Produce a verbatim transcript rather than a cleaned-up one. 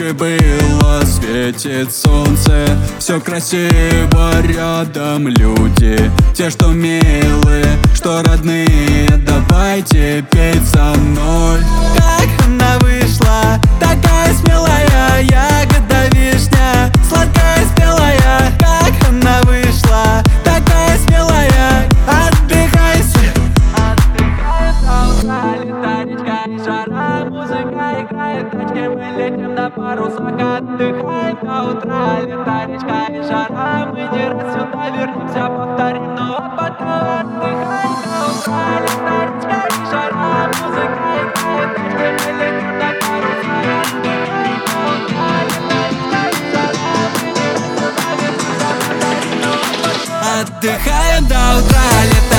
и было, светит солнце. Все красиво, рядом люди, те, что милые, что родные. Давайте петь со мной. Как она вышла, такая смелая, ягода вишня, сладкая спелая. Как она вышла, такая смелая, отдыхайся. Отдыхает до утра, летает речка и жара, музыка играет, тачки мы летим на парусах. Отдыхаем до утра, летает речка и жара, мы не раз сюда вернемся, повторим, ну а потом отдыхаем до утра, летает речка и жара, музыка играет, тачки мы летим на парусах. Отдыхаем до утра, летает речка и жара, мы не раз сюда вернемся, повторим, ну а потом отдыхаем до утра.